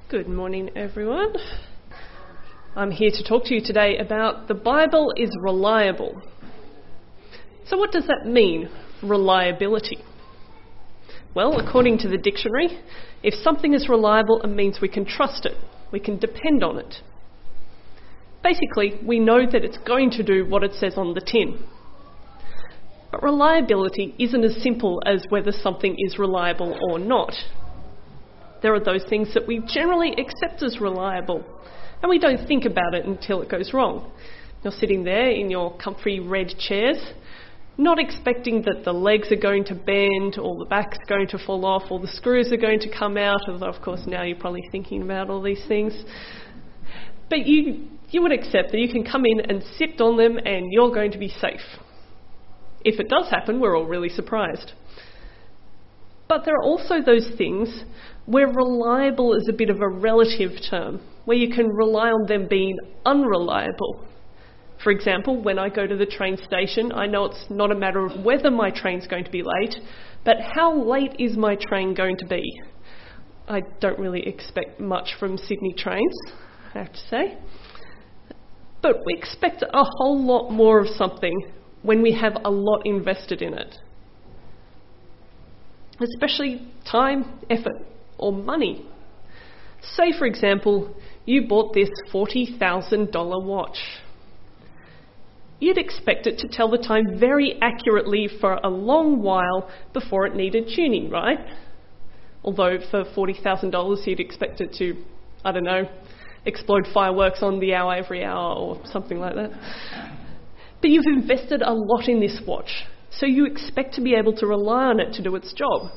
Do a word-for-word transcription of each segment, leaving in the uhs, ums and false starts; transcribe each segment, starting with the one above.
Good morning, everyone. I'm here to talk to you today about the Bible is reliable. So what does that mean, reliability? Well, according to the dictionary, if something is reliable, it means we can trust it, we can depend on it. Basically, we know that it's going to do what it says on the tin. But reliability isn't as simple as whether something is reliable or not. There are those things that we generally accept as reliable, and we don't think about it until it goes wrong. You're sitting there in your comfy red chairs, not expecting that the legs are going to bend, or the back's going to fall off, or the screws are going to come out, although of course now you're probably thinking about all these things. But you, you would accept that you can come in and sit on them and you're going to be safe. If it does happen, we're all really surprised. But there are also those things where reliable is a bit of a relative term, where you can rely on them being unreliable. For example, when I go to the train station, I know it's not a matter of whether my train's going to be late, but how late is my train going to be? I don't really expect much from Sydney trains, I have to say. But we expect a whole lot more of something when we have a lot invested in it. Especially time, effort, or money. Say, for example, you bought this forty thousand dollars watch. You'd expect it to tell the time very accurately for a long while before it needed tuning, right? Although for forty thousand dollars you'd expect it to, I don't know, explode fireworks on the hour every hour or something like that. But you've invested a lot in this watch, so you expect to be able to rely on it to do its job.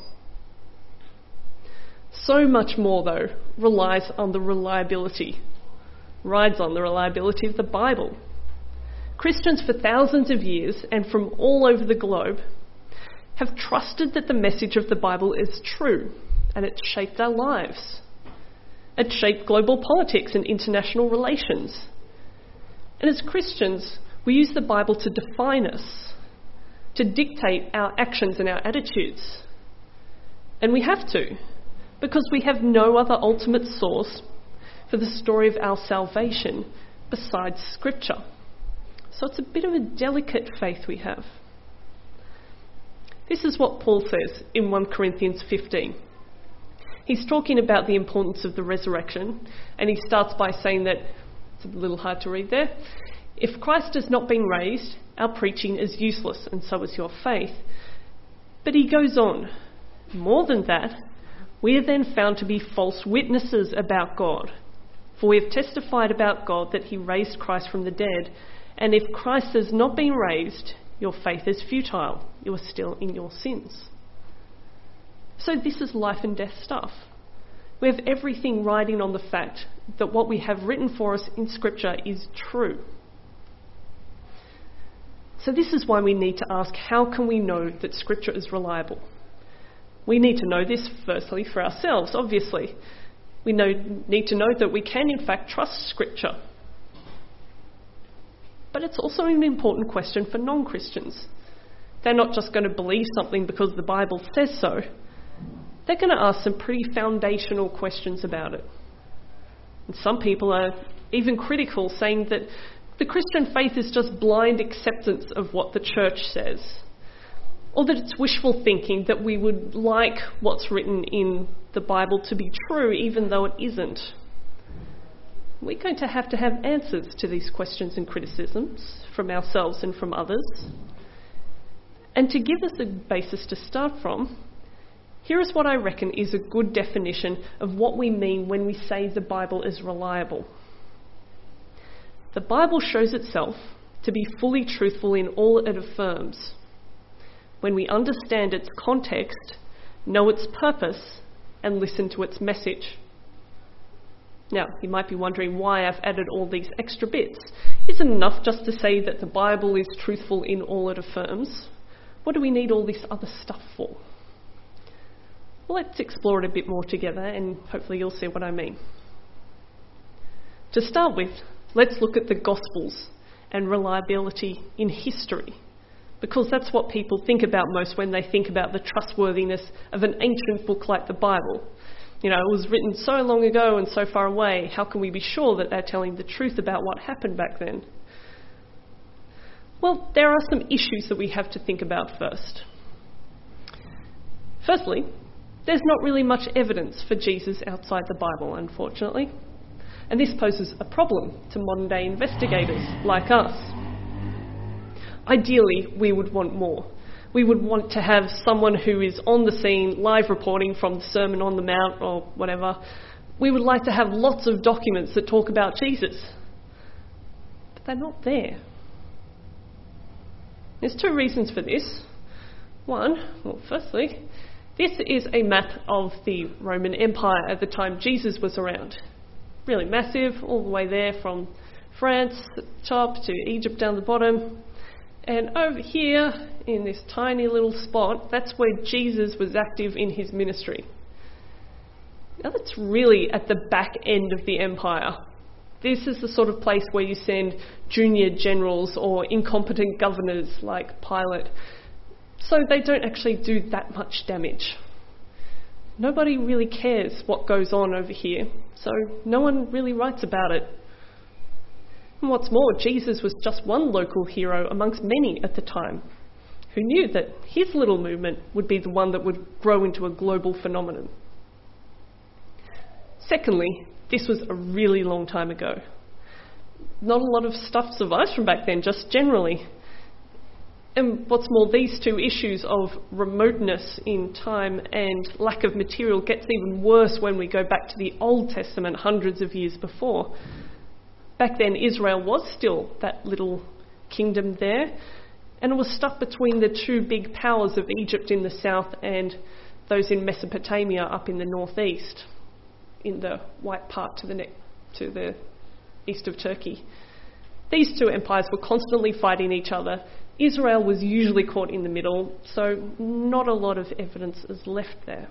So much more, though, relies on the reliability, rides on the reliability of the Bible. Christians for thousands of years and from all over the globe have trusted that the message of the Bible is true, and it's shaped our lives. It shaped global politics and international relations. And as Christians, we use the Bible to define us, to dictate our actions and our attitudes. And we have to, because we have no other ultimate source for the story of our salvation besides Scripture. So it's a bit of a delicate faith we have. This is what Paul says in First Corinthians fifteen. He's talking about the importance of the resurrection, and he starts by saying that, it's a little hard to read there, if Christ has not been raised, our preaching is useless, and so is your faith. But he goes on, more than that, we are then found to be false witnesses about God. For we have testified about God that he raised Christ from the dead. And if Christ has not been raised, your faith is futile. You are still in your sins. So this is life and death stuff. We have everything riding on the fact that what we have written for us in Scripture is true. So this is why we need to ask, how can we know that Scripture is reliable? We need to know this, firstly, for ourselves, obviously. We know, need to know that we can, in fact, trust Scripture. But it's also an important question for non-Christians. They're not just going to believe something because the Bible says so. They're going to ask some pretty foundational questions about it. And some people are even critical, saying that the Christian faith is just blind acceptance of what the church says. Or that it's wishful thinking that we would like what's written in the Bible to be true even though it isn't. We're going to have to have answers to these questions and criticisms from ourselves and from others. And to give us a basis to start from, here is what I reckon is a good definition of what we mean when we say the Bible is reliable. The Bible shows itself to be fully truthful in all it affirms. When we understand its context, know its purpose, and listen to its message. Now, you might be wondering why I've added all these extra bits. Isn't it enough just to say that the Bible is truthful in all it affirms? What do we need all this other stuff for? Well, let's explore it a bit more together, and hopefully you'll see what I mean. To start with, let's look at the Gospels and reliability in history, because that's what people think about most when they think about the trustworthiness of an ancient book like the Bible. You know, it was written so long ago and so far away. How can we be sure that they're telling the truth about what happened back then? Well, there are some issues that we have to think about first. Firstly, there's not really much evidence for Jesus outside the Bible, unfortunately. And this poses a problem to modern day investigators like us. Ideally, we would want more. We would want to have someone who is on the scene, live reporting from the Sermon on the Mount or whatever. We would like to have lots of documents that talk about Jesus. But they're not there. There's two reasons for this. One, well, firstly, this is a map of the Roman Empire at the time Jesus was around. Really massive, all the way there from France at the top to Egypt down the bottom. And over here, in this tiny little spot, that's where Jesus was active in his ministry. Now that's really at the back end of the empire. This is the sort of place where you send junior generals or incompetent governors like Pilate, so they don't actually do that much damage. Nobody really cares what goes on over here, so no one really writes about it. And what's more, Jesus was just one local hero amongst many at the time, who knew that his little movement would be the one that would grow into a global phenomenon. Secondly, this was a really long time ago. Not a lot of stuff survives from back then, just generally. And what's more, these two issues of remoteness in time and lack of material gets even worse when we go back to the Old Testament hundreds of years before. Back then, Israel was still that little kingdom there, and it was stuck between the two big powers of Egypt in the south and those in Mesopotamia up in the northeast, in the white part to the, ne- to the east of Turkey. These two empires were constantly fighting each other. Israel was usually caught in the middle, so not a lot of evidence is left there.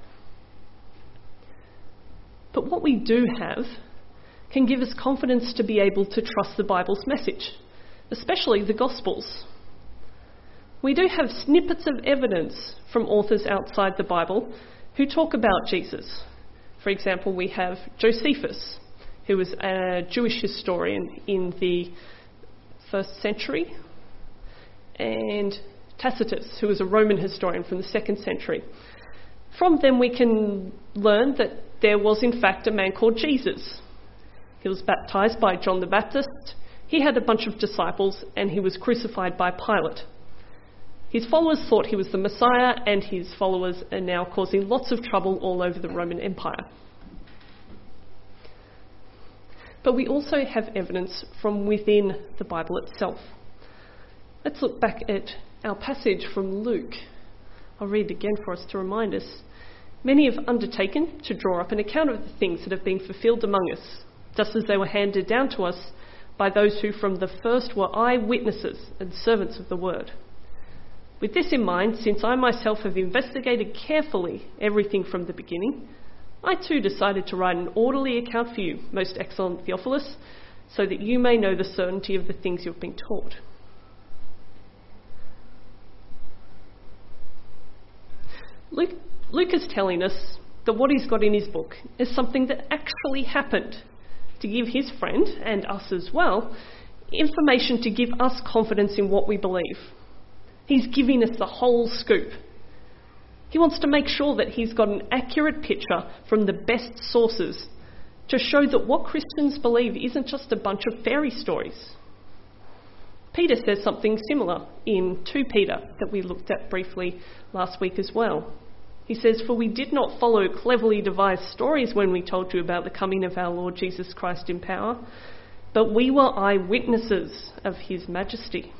But what we do have can give us confidence to be able to trust the Bible's message, especially the Gospels. We do have snippets of evidence from authors outside the Bible who talk about Jesus. For example, we have Josephus, who was a Jewish historian in the first century, and Tacitus, who was a Roman historian from the second century. From them we can learn that there was in fact a man called Jesus. He was baptised by John the Baptist, he had a bunch of disciples, and he was crucified by Pilate. His followers thought he was the Messiah, and his followers are now causing lots of trouble all over the Roman Empire. But we also have evidence from within the Bible itself. Let's look back at our passage from Luke. I'll read it again for us to remind us. Many have undertaken to draw up an account of the things that have been fulfilled among us, just as they were handed down to us by those who from the first were eyewitnesses and servants of the word. With this in mind, since I myself have investigated carefully everything from the beginning, I too decided to write an orderly account for you, most excellent Theophilus, so that you may know the certainty of the things you have been taught. Luke, Luke is telling us that what he's got in his book is something that actually happened, to give his friend, and us as well, information to give us confidence in what we believe. He's giving us the whole scoop. He wants to make sure that he's got an accurate picture from the best sources to show that what Christians believe isn't just a bunch of fairy stories. Peter says something similar in Second Peter that we looked at briefly last week as well. He says, "For we did not follow cleverly devised stories when we told you about the coming of our Lord Jesus Christ in power, but we were eyewitnesses of his majesty."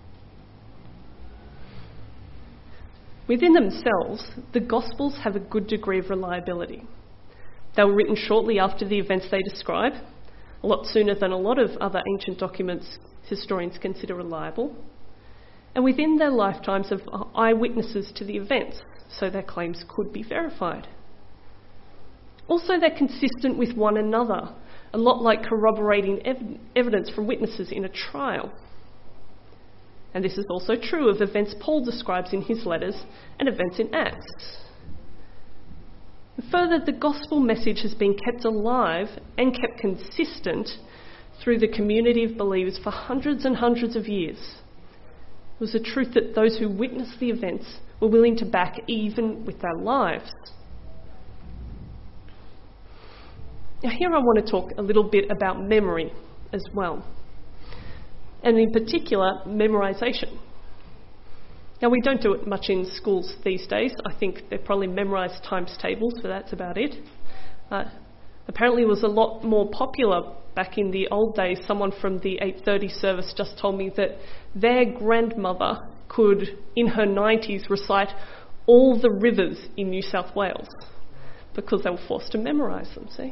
Within themselves, the Gospels have a good degree of reliability. They were written shortly after the events they describe, a lot sooner than a lot of other ancient documents historians consider reliable, and within their lifetimes of eyewitnesses to the events, so their claims could be verified. Also, they're consistent with one another, a lot like corroborating ev- evidence from witnesses in a trial. And this is also true of events Paul describes in his letters and events in Acts. Further, the gospel message has been kept alive and kept consistent through the community of believers for hundreds and hundreds of years. It was a truth that those who witnessed the events were willing to back even with their lives. Now here I want to talk a little bit about memory as well, and in particular memorisation. Now we don't do it much in schools these days. I think they probably memorise times tables, but that's about it. Uh, apparently it was a lot more popular back in the old days. Someone from the eight thirty service just told me that their grandmother could, in her nineties, recite all the rivers in New South Wales because they were forced to memorise them, see?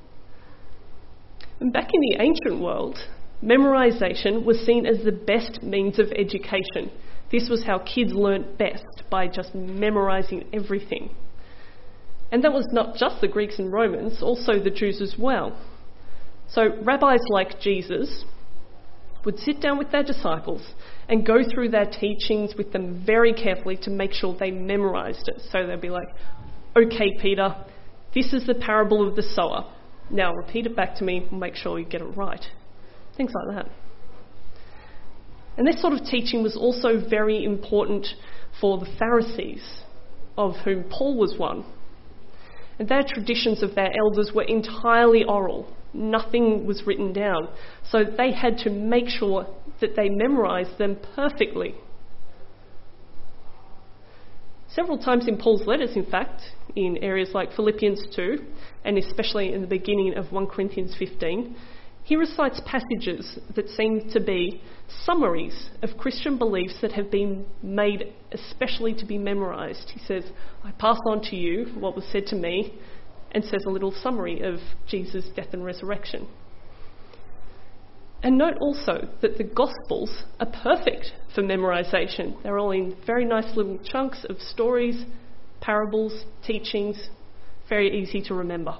And back in the ancient world, memorisation was seen as the best means of education. This was how kids learnt best, by just memorising everything. And that was not just the Greeks and Romans, also the Jews as well. So rabbis like Jesus would sit down with their disciples and go through their teachings with them very carefully to make sure they memorised it. So they'd be like, okay, Peter, this is the parable of the sower. Now repeat it back to me and make sure you get it right. Things like that. And this sort of teaching was also very important for the Pharisees, of whom Paul was one. And their traditions of their elders were entirely oral. Nothing was written down. So they had to make sure that they memorised them perfectly. Several times in Paul's letters, in fact, in areas like Philippians two, and especially in the beginning of First Corinthians fifteen, he recites passages that seem to be summaries of Christian beliefs that have been made especially to be memorised. He says, I pass on to you what was said to me, and says a little summary of Jesus' death and resurrection. And note also that the Gospels are perfect for memorisation. They're all in very nice little chunks of stories, parables, teachings, very easy to remember.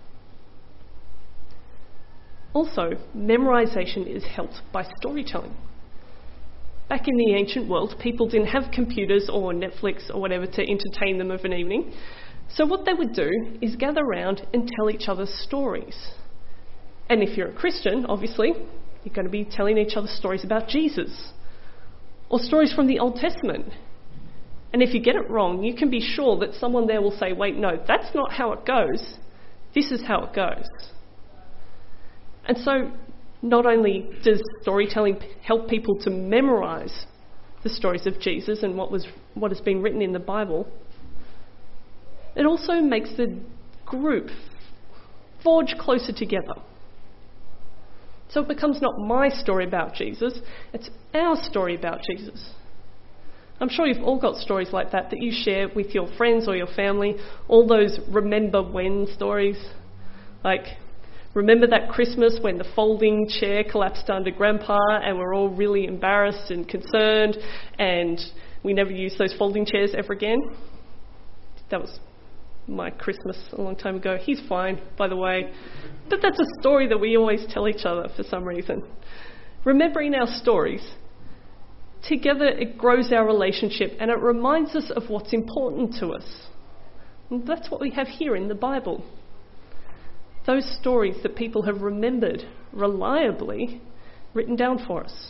Also, memorisation is helped by storytelling. Back in the ancient world, people didn't have computers or Netflix or whatever to entertain them of an evening. So what they would do is gather round and tell each other stories. And if you're a Christian, obviously, you're going to be telling each other stories about Jesus or stories from the Old Testament. And if you get it wrong, you can be sure that someone there will say, wait, no, that's not how it goes. This is how it goes. And so not only does storytelling help people to memorise the stories of Jesus and what was what has been written in the Bible, it also makes the group forge closer together. So it becomes not my story about Jesus, it's our story about Jesus. I'm sure you've all got stories like that that you share with your friends or your family, all those remember when stories, like remember that Christmas when the folding chair collapsed under Grandpa and we're all really embarrassed and concerned and we never used those folding chairs ever again? That was my Christmas a long time ago. He's fine, by the way. But that's a story that we always tell each other for some reason. Remembering our stories, together it grows our relationship and it reminds us of what's important to us. And that's what we have here in the Bible. Those stories that people have remembered reliably, written down for us.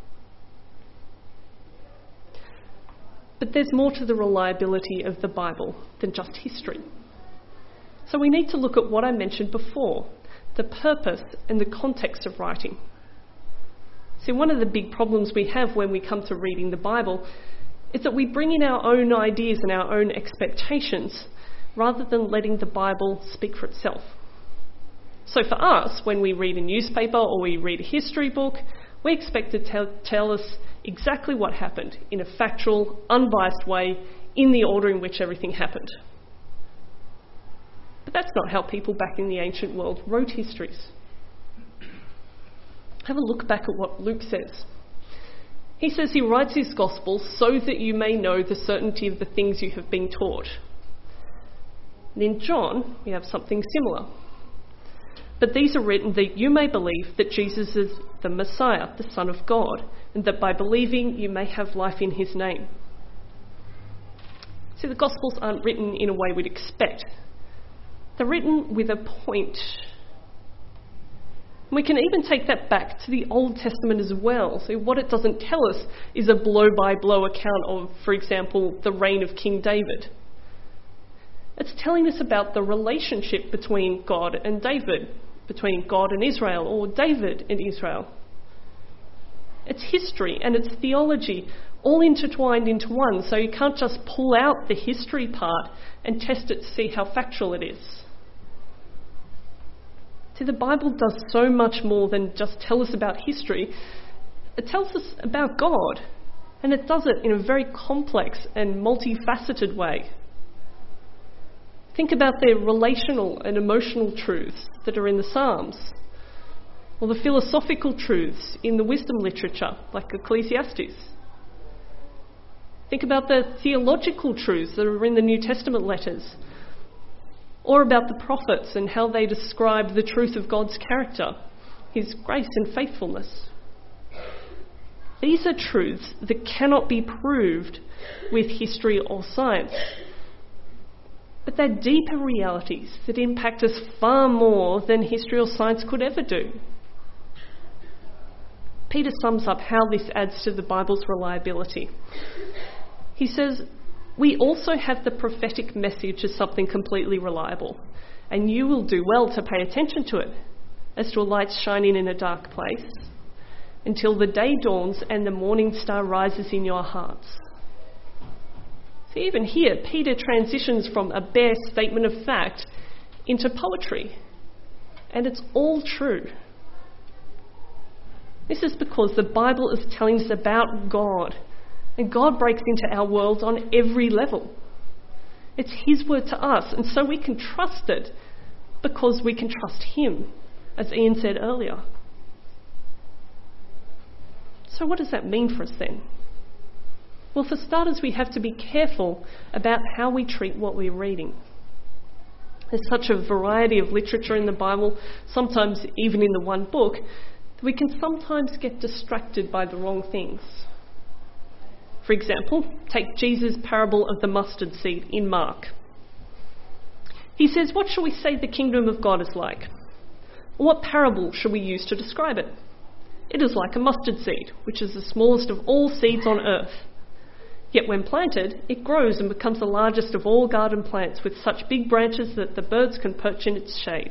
But there's more to the reliability of the Bible than just history. So we need to look at what I mentioned before, the purpose and the context of writing. See, one of the big problems we have when we come to reading the Bible is that we bring in our own ideas and our own expectations rather than letting the Bible speak for itself. So for us, when we read a newspaper or we read a history book, we expect to tell, tell us exactly what happened in a factual, unbiased way in the order in which everything happened. But that's not how people back in the ancient world wrote histories. Have a look back at what Luke says. He says he writes his gospel so that you may know the certainty of the things you have been taught. And in John, we have something similar. But these are written that you may believe that Jesus is the Messiah, the Son of God, and that by believing you may have life in his name. See, the Gospels aren't written in a way we'd expect. They're written with a point. We can even take that back to the Old Testament as well. So what it doesn't tell us is a blow-by-blow account of, for example, the reign of King David. It's telling us about the relationship between God and David, between God and Israel, or David and Israel. It's history and it's theology, all intertwined into one, so you can't just pull out the history part and test it to see how factual it is. See, the Bible does so much more than just tell us about history. It tells us about God, and it does it in a very complex and multifaceted way. Think about the relational and emotional truths that are in the Psalms, or the philosophical truths in the wisdom literature, like Ecclesiastes. Think about the theological truths that are in the New Testament letters, or about the prophets and how they describe the truth of God's character, his grace and faithfulness. These are truths that cannot be proved with history or science, but they're deeper realities that impact us far more than history or science could ever do. Peter sums up how this adds to the Bible's reliability. He says, "We also have the prophetic message as something completely reliable, and you will do well to pay attention to it, as to a light shining in a dark place, until the day dawns and the morning star rises in your hearts." See, even here, Peter transitions from a bare statement of fact into poetry, and it's all true. This is because the Bible is telling us about God, and God breaks into our world on every level. It's his word to us, and so we can trust it because we can trust him, as Ian said earlier. So what does that mean for us then? Well, for starters, we have to be careful about how we treat what we're reading. There's such a variety of literature in the Bible, sometimes even in the one book, that we can sometimes get distracted by the wrong things. For example, take Jesus' parable of the mustard seed in Mark. He says, "What shall we say the kingdom of God is like? What parable shall we use to describe it? It is like a mustard seed, which is the smallest of all seeds on earth. Yet when planted, it grows and becomes the largest of all garden plants, with such big branches that the birds can perch in its shade."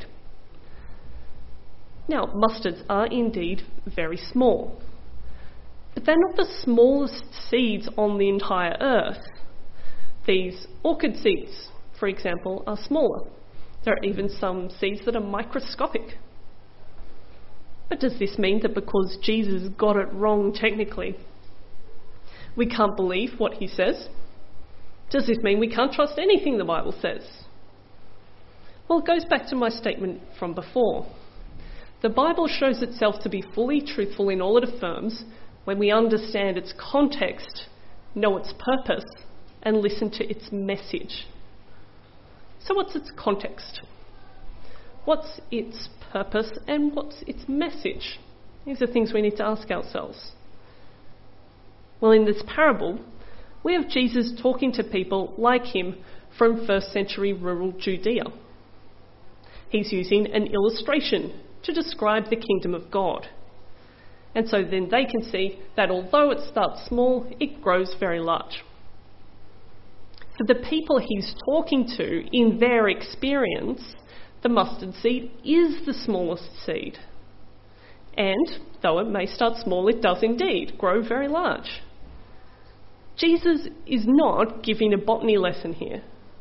Now, mustards are indeed very small, but they're not the smallest seeds on the entire earth. These orchid seeds, for example, are smaller. There are even some seeds that are microscopic. But does this mean that because Jesus got it wrong technically, we can't believe what he says? Does this mean we can't trust anything the Bible says? Well, it goes back to my statement from before. The Bible shows itself to be fully truthful in all it affirms when we understand its context, know its purpose, and listen to its message. So what's its context? What's its purpose and what's its message? These are things we need to ask ourselves. Well, in this parable, we have Jesus talking to people like him from first century rural Judea. He's using an illustration to describe the kingdom of God. And so then they can see that although it starts small, it grows very large. For the people he's talking to, in their experience, the mustard seed is the smallest seed. And though it may start small, it does indeed grow very large. Jesus is not giving a botany lesson here.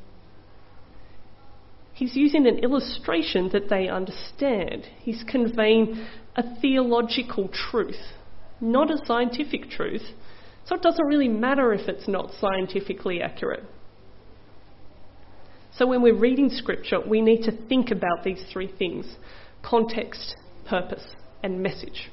He's using an illustration that they understand. He's conveying a theological truth, not a scientific truth. So it doesn't really matter if it's not scientifically accurate. So when we're reading scripture, we need to think about these three things: context, purpose, and message.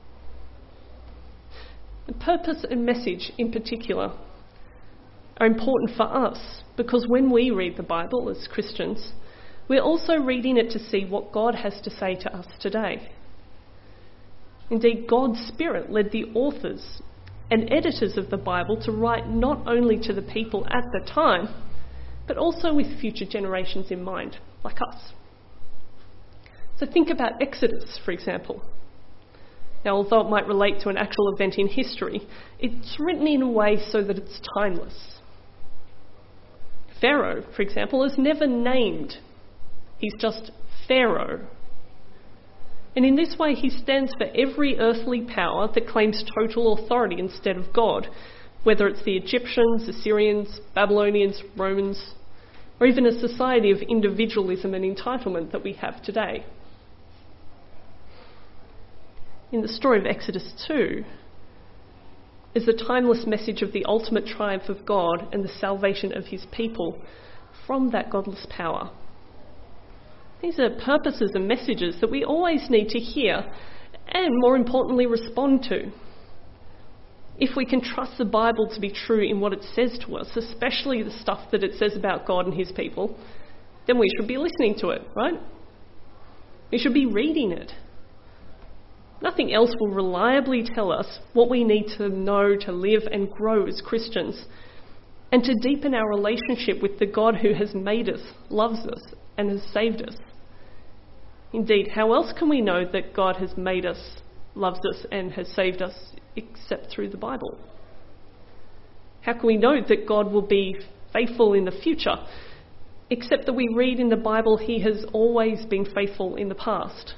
The purpose and message in particular are important for us because when we read the Bible as Christians, we're also reading it to see what God has to say to us today. Indeed, God's Spirit led the authors and editors of the Bible to write not only to the people at the time, but also with future generations in mind. like us. So think about Exodus, for example. Now, although it might relate to an actual event in history, it's written in a way so that it's timeless. Pharaoh, for example, is never named. He's just Pharaoh. And in this way, he stands for every earthly power that claims total authority instead of God, whether it's the Egyptians, Assyrians, Babylonians, Romans, or even a society of individualism and entitlement that we have today. In the story of Exodus two is the timeless message of the ultimate triumph of God and the salvation of his people from that godless power. These are purposes and messages that we always need to hear and, more importantly, respond to. If we can trust the Bible to be true in what it says to us, especially the stuff that it says about God and his people, then we should be listening to it, right? We should be reading it. Nothing else will reliably tell us what we need to know to live and grow as Christians and to deepen our relationship with the God who has made us, loves us, and has saved us. Indeed, how else can we know that God has made us, loves us, and has saved us except through the Bible? How can we know that God will be faithful in the future except that we read in the Bible he has always been faithful in the past?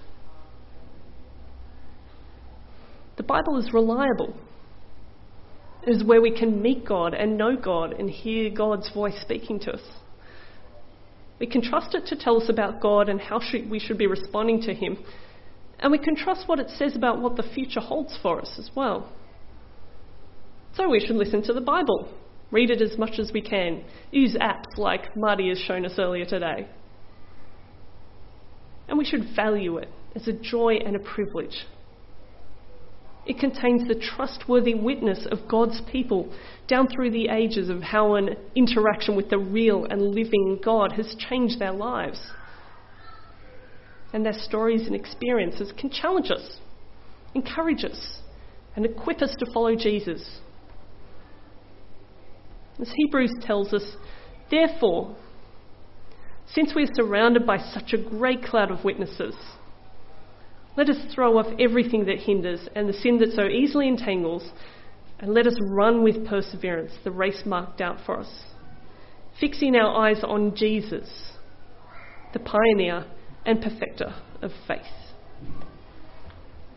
The Bible is reliable. It is where we can meet God and know God and hear God's voice speaking to us. We can trust it to tell us about God and how should we should be responding to him. And we can trust what it says about what the future holds for us as well. So we should listen to the Bible, read it as much as we can, use apps like Marty has shown us earlier today. And we should value it as a joy and a privilege. It contains the trustworthy witness of God's people down through the ages of how an interaction with the real and living God has changed their lives. And their stories and experiences can challenge us, encourage us, and equip us to follow Jesus. As Hebrews tells us, therefore, since we are surrounded by such a great cloud of witnesses, let us throw off everything that hinders and the sin that so easily entangles, and let us run with perseverance the race marked out for us, fixing our eyes on Jesus, the pioneer and perfecter of faith.